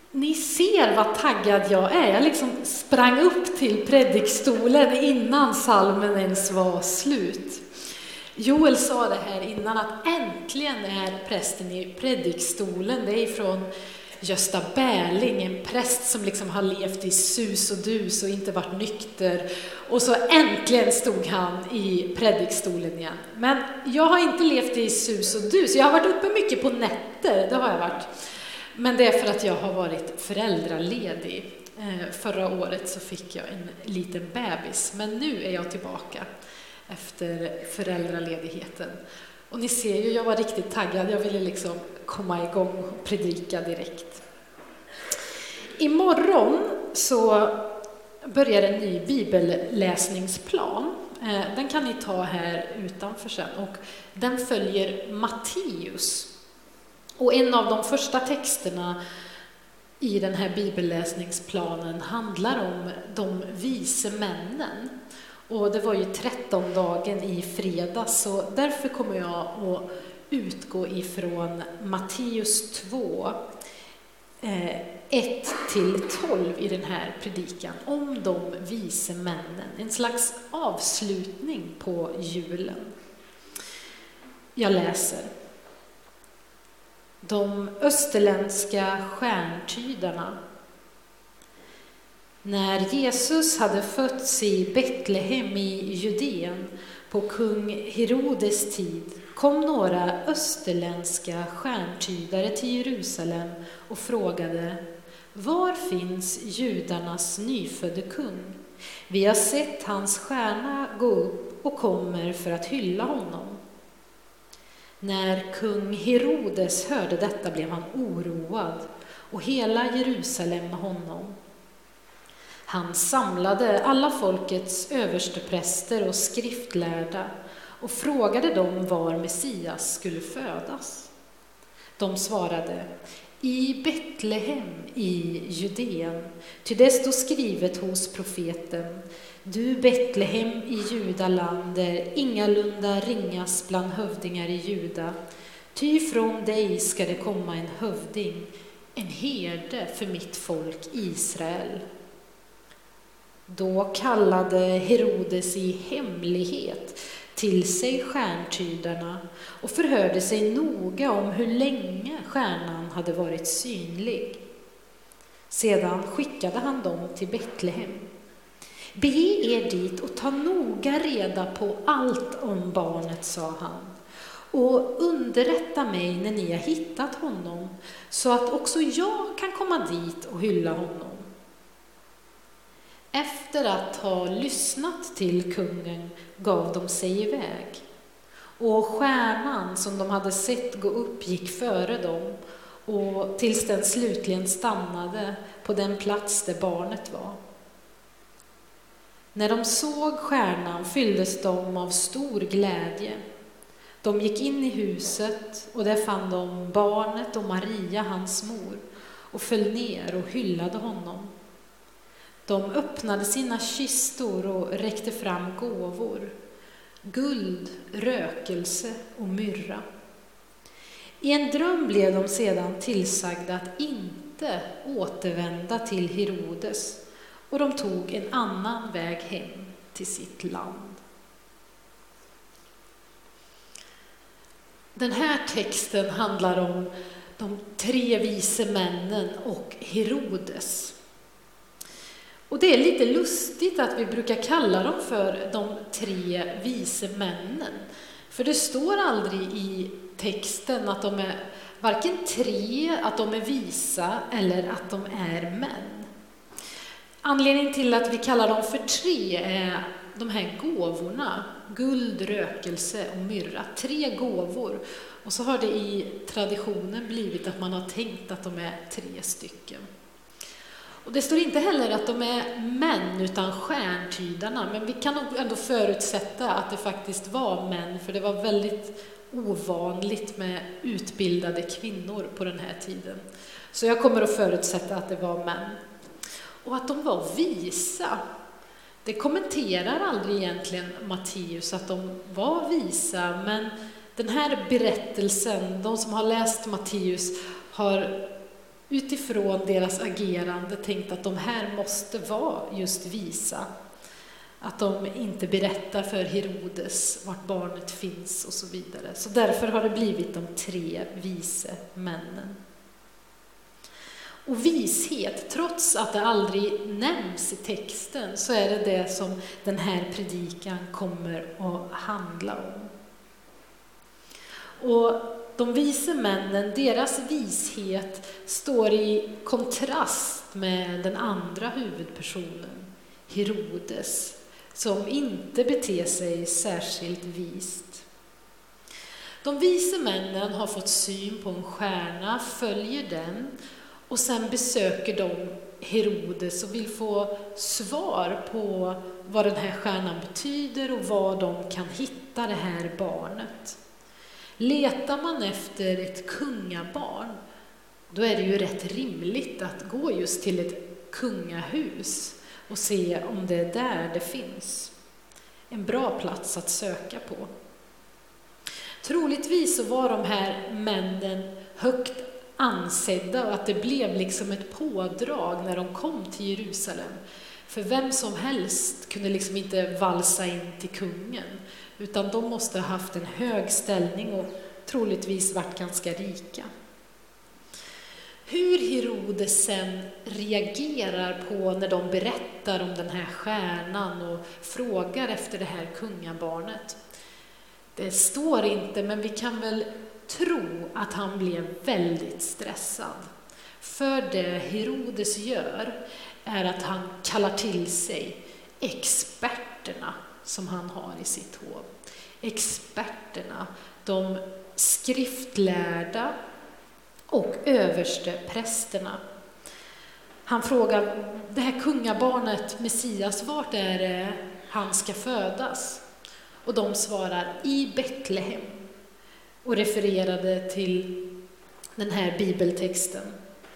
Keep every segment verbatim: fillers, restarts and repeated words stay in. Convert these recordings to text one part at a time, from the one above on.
Ni ser vad taggad jag är. Jag liksom sprang upp till predikstolen innan salmen ens var slut. Joel sa det här innan, att äntligen är prästen i predikstolen. Det är från Gösta Berling, en präst som liksom har levt i sus och dus och inte varit nykter. Och så äntligen stod han i predikstolen igen. Men jag har inte levt i sus och dus. Jag har varit uppe mycket på nätter, det har jag varit. Men det är för att jag har varit föräldraledig. Förra året så fick jag en liten bebis, men nu är jag tillbaka efter föräldraledigheten. Och ni ser ju, jag var riktigt taggad. Jag ville liksom komma igång och predika direkt. Imorgon så börjar en ny bibelläsningsplan. Den kan ni ta här utanför sen. Och den följer Matteus. Och en av de första texterna i den här bibelläsningsplanen handlar om de vise männen. Och det var ju trettondagen i fredags, så därför kommer jag att utgå ifrån Matteus två, ett till tolv i den här predikan om de vise männen. En slags avslutning på julen. Jag läser. De österländska stjärntydarna. När Jesus hade fötts i Betlehem i Judeen på kung Herodes tid kom några österländska stjärntydare till Jerusalem och frågade: var finns judarnas nyfödde kung? Vi har sett hans stjärna gå upp och kommer för att hylla honom. När kung Herodes hörde detta blev han oroad och hela Jerusalem med honom. Han samlade alla folkets överstepräster och skriftlärda och frågade dem var Messias skulle födas. De svarade: i Betlehem i Judeen, ty det står skrivet hos profeten: du Betlehem i Judaland, där ingalunda ringas bland hövdingar i Juda, ty från dig ska det komma en hövding, en herde för mitt folk Israel. Då kallade Herodes i hemlighet till sig stjärntydarna och förhörde sig noga om hur länge stjärnan hade varit synlig. Sedan skickade han dem till Betlehem. Bege er dit och ta noga reda på allt om barnet, sa han, och underrätta mig när ni har hittat honom, så att också jag kan komma dit och hylla honom. Efter att ha lyssnat till kungen gav de sig iväg, och stjärnan som de hade sett gå upp gick före dem, och tills den slutligen stannade på den plats där barnet var. När de såg stjärnan fylldes de av stor glädje. De gick in i huset, och där fann de barnet och Maria, hans mor, och föll ner och hyllade honom. De öppnade sina kistor och räckte fram gåvor: guld, rökelse och myrra. I en dröm blev de sedan tillsagda att inte återvända till Herodes, och de tog en annan väg hem till sitt land. Den här texten handlar om de tre vise männen och Herodes. Och det är lite lustigt att vi brukar kalla dem för de tre vise männen. För det står aldrig i texten att de är varken tre, att de är visa eller att de är män. Anledningen till att vi kallar dem för tre är de här gåvorna: guld, rökelse och myrra. Tre gåvor. Och så har det i traditionen blivit att man har tänkt att de är tre stycken. Och det står inte heller att de är män utan stjärntydarna, men vi kan nog ändå förutsätta att det faktiskt var män, för det var väldigt ovanligt med utbildade kvinnor på den här tiden. Så jag kommer att förutsätta att det var män. Och att de var visa, det kommenterar aldrig egentligen Matteus att de var visa, men den här berättelsen, de som har läst Matteus har utifrån deras agerande tänkt att de här måste vara just visa. Att de inte berättar för Herodes vart barnet finns och så vidare. Så därför har det blivit de tre vise männen. Och vishet, trots att det aldrig nämns i texten, så är det det som den här predikan kommer att handla om. Och de vise männen, deras vishet står i kontrast med den andra huvudpersonen, Herodes, som inte beter sig särskilt vist. De vise männen har fått syn på en stjärna, följer den och sen besöker de Herodes och vill få svar på vad den här stjärnan betyder och var de kan hitta det här barnet. Letar man efter ett kungabarn, då är det ju rätt rimligt att gå just till ett kungahus och se om det är där det finns. En bra plats att söka på. Troligtvis så var de här männen högt ansedda och att det blev liksom ett pådrag när de kom till Jerusalem. För vem som helst kunde liksom inte valsa in till kungen, utan de måste ha haft en hög ställning och troligtvis varit ganska rika. Hur Herodes sen reagerar på när de berättar om den här stjärnan och frågar efter det här kungabarnet, det står inte, men vi kan väl tro att han blev väldigt stressad. För det Herodes gör är att han kallar till sig experterna som han har i sitt hov. Experterna, de skriftlärda och översteprästerna. Han frågar, det här kungabarnet Messias, vart är det han ska födas? Och de svarar, i Betlehem. Och refererade till den här bibeltexten.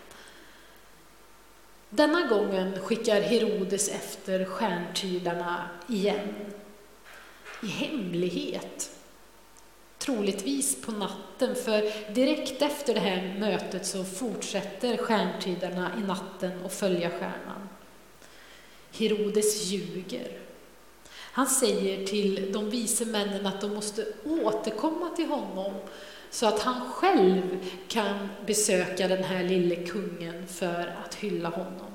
Denna gången skickar Herodes efter stjärntydarna igen. I hemlighet. Troligtvis på natten, för direkt efter det här mötet så fortsätter stjärntydarna i natten och följa stjärnan. Herodes ljuger. Han säger till de vise männen att de måste återkomma till honom så att han själv kan besöka den här lille kungen för att hylla honom.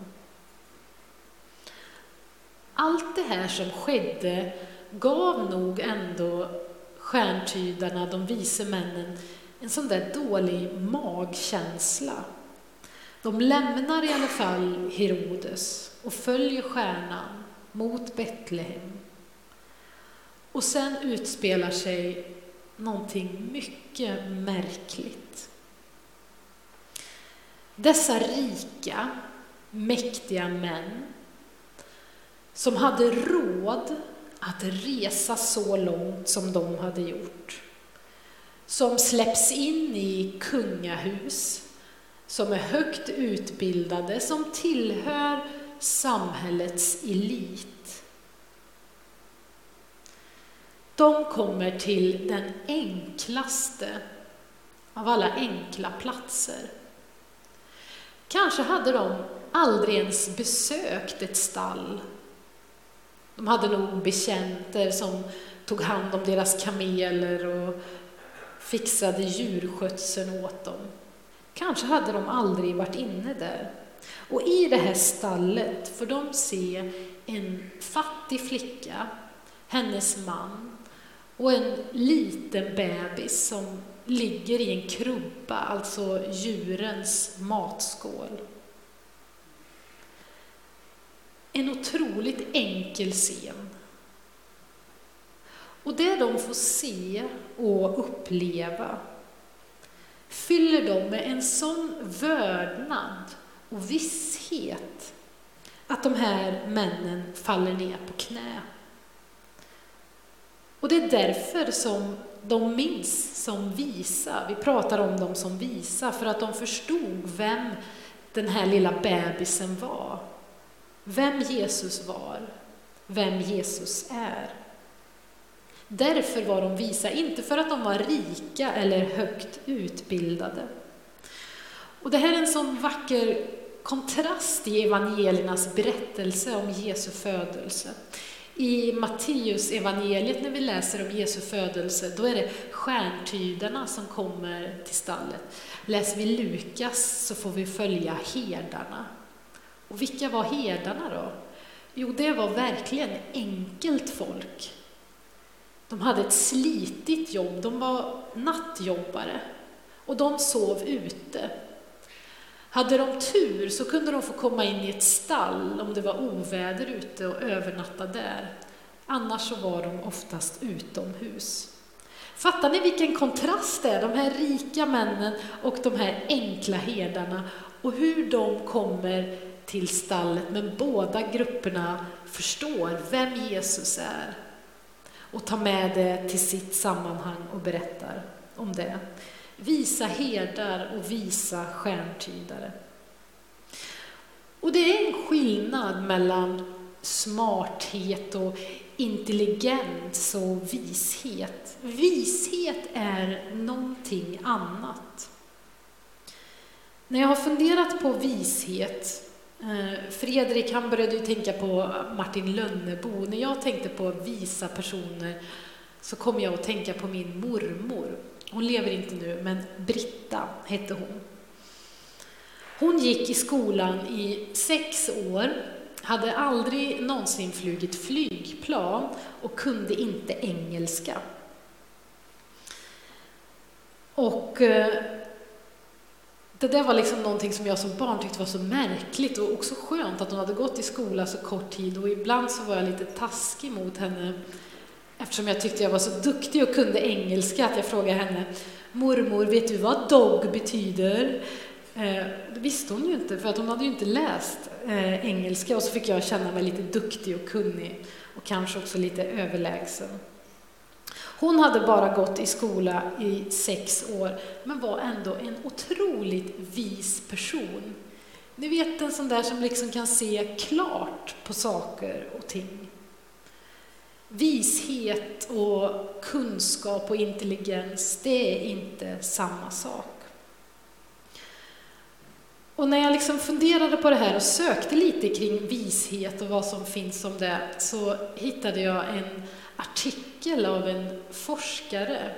Allt det här som skedde gav nog ändå stjärntydarna, de vise männen, en sån där dålig magkänsla. De lämnar i alla fall Herodes och följer stjärnan mot Betlehem. Och sen utspelar sig någonting mycket märkligt. Dessa rika, mäktiga män som hade råd att resa så långt som de hade gjort, som släpps in i kungahus, som är högt utbildade, som tillhör samhällets elit. De kommer till den enklaste av alla enkla platser. Kanske hade de aldrig ens besökt ett stall. De hade nog bekänter som tog hand om deras kameler och fixade djurskötseln åt dem. Kanske hade de aldrig varit inne där. Och i det här stallet får de se en fattig flicka, hennes man och en liten bebis som ligger i en krubba, alltså djurens matskål. En otroligt enkel scen. Och det de får se och uppleva fyller dem med en sån vördnad och visshet att de här männen faller ner på knä. Och det är därför som de minns som visa. Vi pratar om dem som visa för att de förstod vem den här lilla bebisen var. Vem Jesus var. Vem Jesus är. Därför var de visa, inte för att de var rika eller högt utbildade. Och det här är en sån vacker kontrast i evangeliernas berättelse om Jesu födelse. I Matteus evangeliet när vi läser om Jesu födelse, då är det stjärntydarna som kommer till stallet. Läser vi Lukas så får vi följa herdarna. Och vilka var herdarna då? Jo, det var verkligen enkelt folk. De hade ett slitigt jobb, de var nattjobbare och de sov ute. Hade de tur så kunde de få komma in i ett stall om det var oväder ute och övernatta där. Annars så var de oftast utomhus. Fattar ni vilken kontrast det är? De här rika männen och de här enkla herdarna. Och hur de kommer till stallet, men båda grupperna förstår vem Jesus är. Och tar med det till sitt sammanhang och berättar om det. Visa herdar och visa stjärntydare. Och det är en skillnad mellan smarthet och intelligens och vishet. Vishet är någonting annat. När jag har funderat på vishet, Fredrik han började ju tänka på Martin Lönnebo. När jag tänkte på visa personer så kom jag att tänka på min mormor. Hon lever inte nu, men Britta hette hon. Hon gick i skolan i sex år, hade aldrig någonsin flugit flygplan och kunde inte engelska. Och eh, det där var liksom någonting som jag som barn tyckte var så märkligt och också skönt att hon hade gått i skola så kort tid. Och ibland så var jag lite taskig mot henne eftersom jag tyckte jag var så duktig och kunde engelska att jag frågade henne: mormor, vet du vad dog betyder? Eh, det visste hon ju inte, för att hon hade ju inte läst eh, engelska. Och så fick jag känna mig lite duktig och kunnig och kanske också lite överlägsen. Hon hade bara gått i skola i sex år, men var ändå en otroligt vis person. Ni vet, en sån där som liksom kan se klart på saker och ting. Vishet och kunskap och intelligens, det är inte samma sak. Och när jag liksom funderade på det här och sökte lite kring vishet och vad som finns om det, så hittade jag en artikel av en forskare,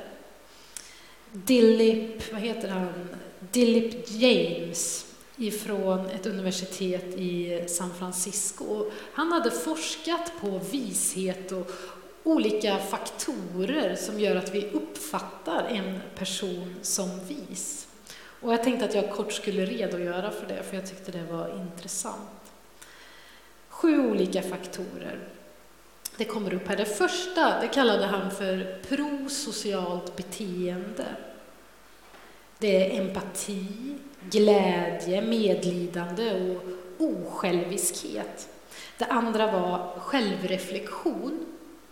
Dilip, vad heter han? Dilip James, ifrån ett universitet i San Francisco. Han hade forskat på vishet och olika faktorer som gör att vi uppfattar en person som vis. Och jag tänkte att jag kort skulle redogöra för det, för jag tyckte det var intressant. Sju olika faktorer. Det kommer upp här. Det första, det kallade han för prosocialt beteende. Det är empati, glädje, medlidande och osjälviskhet. Det andra var självreflektion.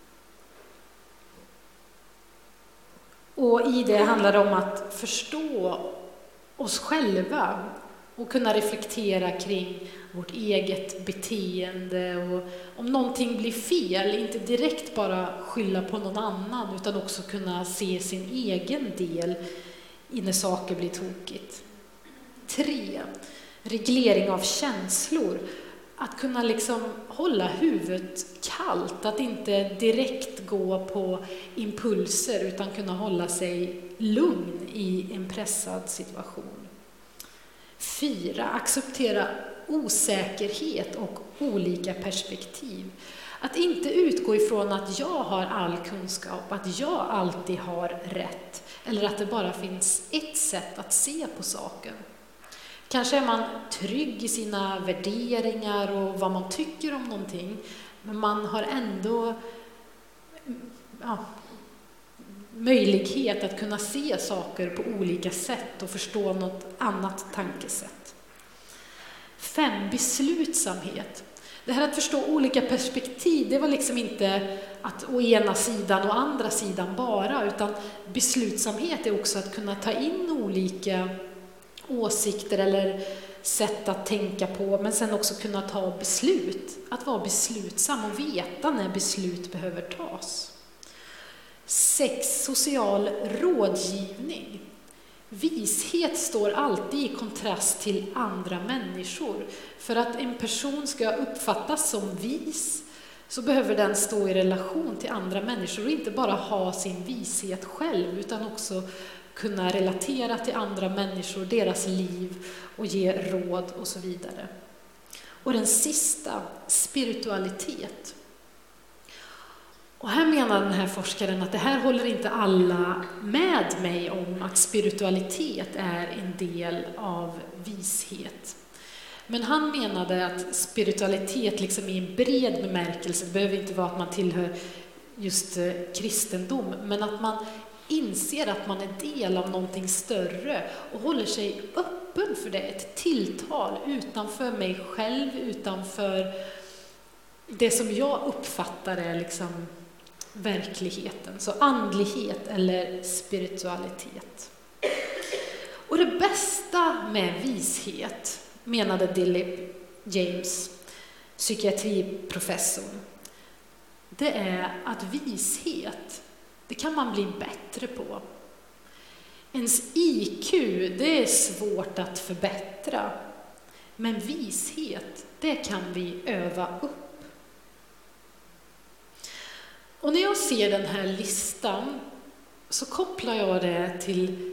Och i det handlar det om att förstå oss själva och kunna reflektera kring vårt eget beteende. Och om någonting blir fel, inte direkt bara skylla på någon annan, utan också kunna se sin egen del i när saker blir tokigt. Tre, reglering av känslor. Att kunna liksom hålla huvudet kallt, att inte direkt gå på impulser utan kunna hålla sig lugn i en pressad situation. Fyra, acceptera osäkerhet och olika perspektiv. Att inte utgå ifrån att jag har all kunskap, att jag alltid har rätt, eller att det bara finns ett sätt att se på saken. Kanske är man trygg i sina värderingar och vad man tycker om någonting, men man har ändå ja, möjlighet att kunna se saker på olika sätt och förstå något annat tankesätt. Fem, beslutsamhet. Det här att förstå olika perspektiv, det var liksom inte att å ena sidan och andra sidan bara, utan beslutsamhet är också att kunna ta in olika åsikter eller sätt att tänka på, men sen också kunna ta beslut. Att vara beslutsam och veta när beslut behöver tas. Sex, social rådgivning. Vishet står alltid i kontrast till andra människor. För att en person ska uppfattas som vis så behöver den stå i relation till andra människor och inte bara ha sin vishet själv utan också kunna relatera till andra människor, deras liv och ge råd och så vidare. Och den sista, spiritualitet. Och här menar den här forskaren att det här håller inte alla med mig om, att spiritualitet är en del av vishet. Men han menade att spiritualitet liksom i en bred bemärkelse, det behöver inte vara att man tillhör just kristendom, men att man inser att man är del av någonting större och håller sig öppen för det, ett tilltal utanför mig själv, utanför det som jag uppfattar är liksom verkligheten. Så andlighet eller spiritualitet. Och det bästa med vishet, menade Dilip James, psykiatriprofessorn, det är att vishet, det kan man bli bättre på. Ens I Q, det är svårt att förbättra. Men vishet, det kan vi öva upp. Och när jag ser den här listan så kopplar jag det till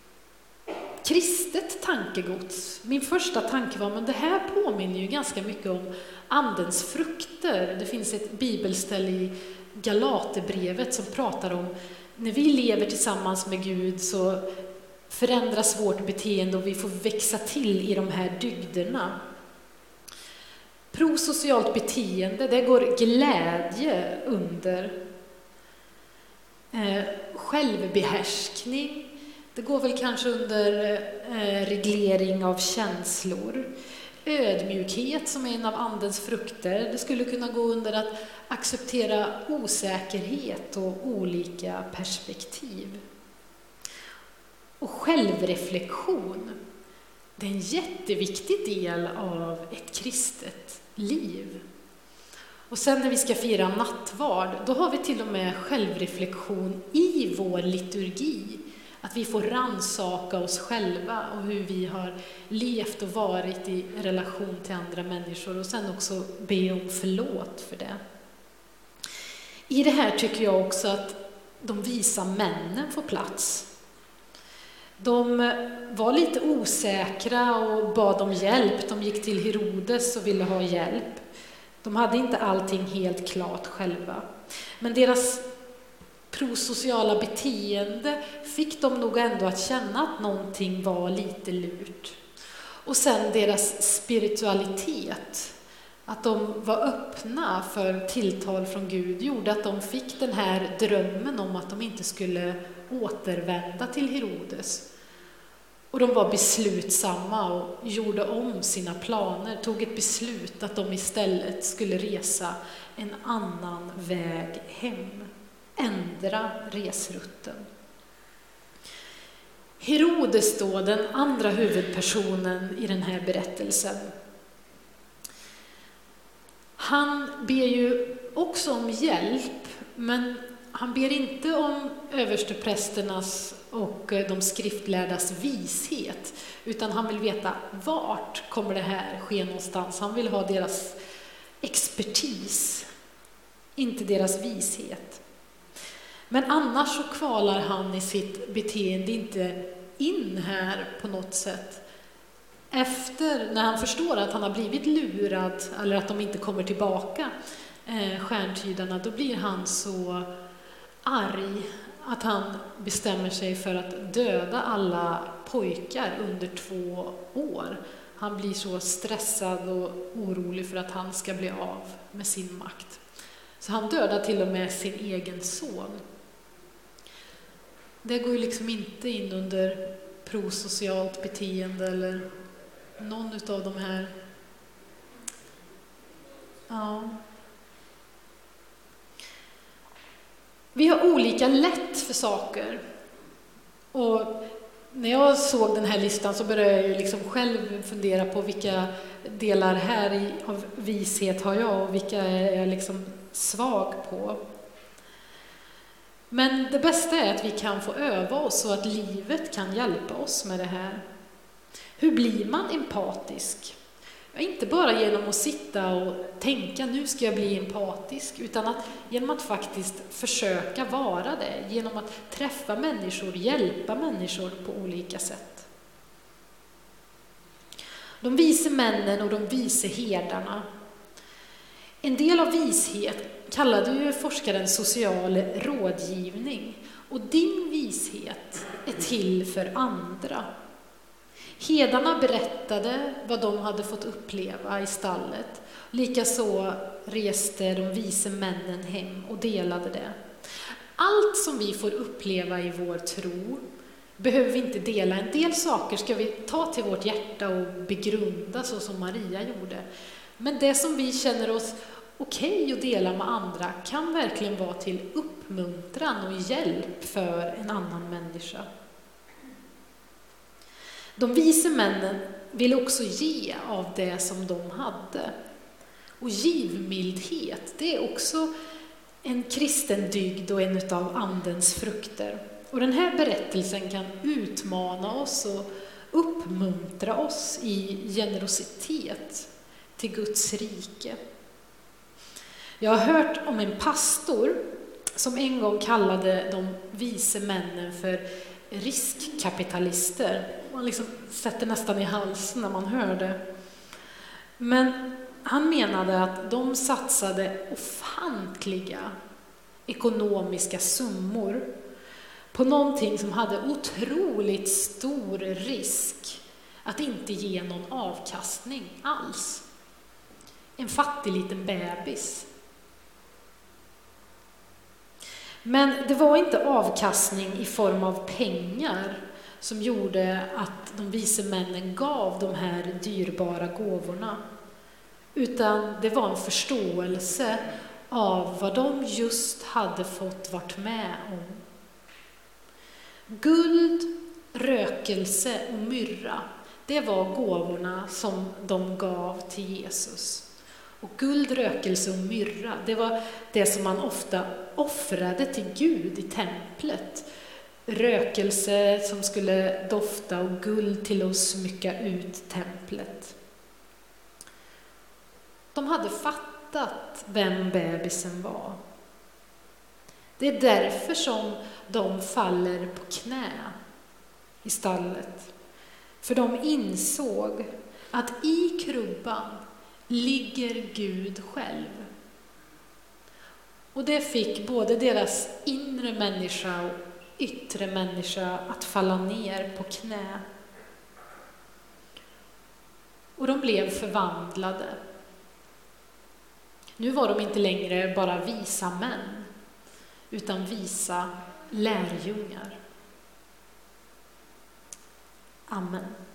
kristet tankegods. Min första tanke var, men det här påminner ju ganska mycket om andens frukter. Det finns ett bibelställe i Galaterbrevet som pratar om när vi lever tillsammans med Gud så förändras vårt beteende och vi får växa till i de här dygderna. Prosocialt beteende, det går glädje under. Eh, självbehärskning, det går väl kanske under eh, reglering av känslor. Ödmjukhet, som är en av andens frukter, det skulle kunna gå under att acceptera osäkerhet och olika perspektiv. Och självreflektion, det är en jätteviktig del av ett kristet liv. Och sen när vi ska fira nattvard, då har vi till och med självreflektion i vår liturgi. Att vi får ransaka oss själva och hur vi har levt och varit i relation till andra människor. Och sen också be om förlåt för det. I det här tycker jag också att de visa männen får plats. De var lite osäkra och bad om hjälp. De gick till Herodes och ville ha hjälp. De hade inte allting helt klart själva. Men deras prosociala beteende fick de nog ändå att känna att någonting var lite lurt. Och sen deras spiritualitet, att de var öppna för tilltal från Gud, gjorde att de fick den här drömmen om att de inte skulle återvända till Herodes. Och de var beslutsamma och gjorde om sina planer, tog ett beslut att de istället skulle resa en annan väg hem. Ändra resrutten. Herodes då, den andra huvudpersonen i den här berättelsen. Han ber ju också om hjälp, men han ber inte om översteprästernas och de skriftlärdas vishet, utan han vill veta vart kommer det här ske någonstans. Han vill ha deras expertis, inte deras vishet. Men annars så kvalar han i sitt beteende inte in här på något sätt. Efter, när han förstår att han har blivit lurad eller att de inte kommer tillbaka, eh, stjärntydarna, då blir han så arg att han bestämmer sig för att döda alla pojkar under två år. Han blir så stressad och orolig för att han ska bli av med sin makt. Så han dödar till och med sin egen son. Det går ju liksom inte in under prosocialt beteende eller någon av de här. Ja. Vi har olika lätt för saker. Och när jag såg den här listan så började jag liksom själv fundera på vilka delar här i, av vishet har jag och vilka är jag liksom svag på. Men det bästa är att vi kan få öva oss så att livet kan hjälpa oss med det här. Hur blir man empatisk? Inte bara genom att sitta och tänka, nu ska jag bli empatisk, utan att genom att faktiskt försöka vara det, genom att träffa människor, hjälpa människor på olika sätt. De vise männen och de vise herdarna. En del av vishet kallade ju forskaren social rådgivning, och din vishet är till för andra. Herdarna berättade vad de hade fått uppleva i stallet. Likaså reste de vise männen hem och delade det. Allt som vi får uppleva i vår tro behöver vi inte dela. En del saker ska vi ta till vårt hjärta och begrunda, så som Maria gjorde. Men det som vi känner oss okej att dela med andra kan verkligen vara till uppmuntran och hjälp för en annan människa. De vise männen ville också ge av det som de hade. Och givmildhet, det är också en kristen dygd och en av andens frukter. Och den här berättelsen kan utmana oss och uppmuntra oss i generositet till Guds rike. Jag har hört om en pastor som en gång kallade de vise männen för riskkapitalister. Man liksom sätter nästan i halsen när man hör det. Men han menade att de satsade ofantliga ekonomiska summor på någonting som hade otroligt stor risk att inte ge någon avkastning alls. En fattig liten bebis. Men det var inte avkastning i form av pengar som gjorde att de vise männen gav de här dyrbara gåvorna, utan det var en förståelse av vad de just hade fått varit med om. Guld, rökelse och myrra, det var gåvorna som de gav till Jesus. Och guld, rökelse och myrra, det var det som man ofta offrade till Gud i templet. Rökelse som skulle dofta och guld till att smycka ut templet. De hade fattat vem bebisen var. Det är därför som de faller på knä i stallet. För de insåg att i krubban ligger Gud själv. Och det fick både deras inre människa och yttre människa att falla ner på knä. Och de blev förvandlade. Nu var de inte längre bara visa män, utan visa lärjungar. Amen.